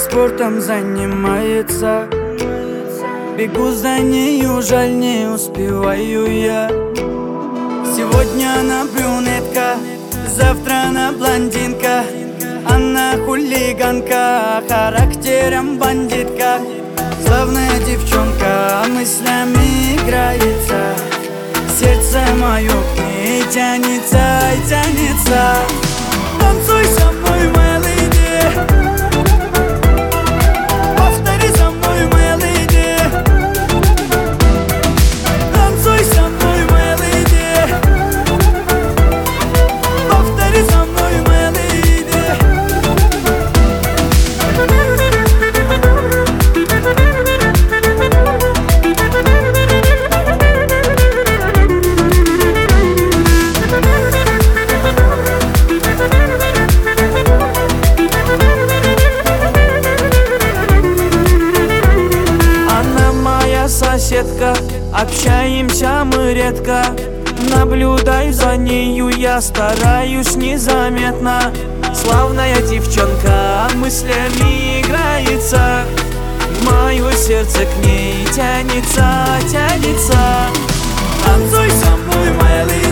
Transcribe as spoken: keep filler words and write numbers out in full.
спортом занимается. Бегу за нею, жаль, не успеваю я. Сегодня она брюнетка, завтра она блондинка. Она хулиганка, характером бандитка. Славная девчонка, мыслями играется. Сердце мое к ней тянется и тянется. Танцуй со мной, моя леди. Повтори за мной, моя леди. Танцуй со мной, моя леди. Повтори за мной, моя леди. Соседка, общаемся мы редко. Наблюдаю за нею, я стараюсь незаметно. Славная девчонка, мыслями играется. Мое сердце к ней тянется, тянется. Танцуй со мной, моя леди.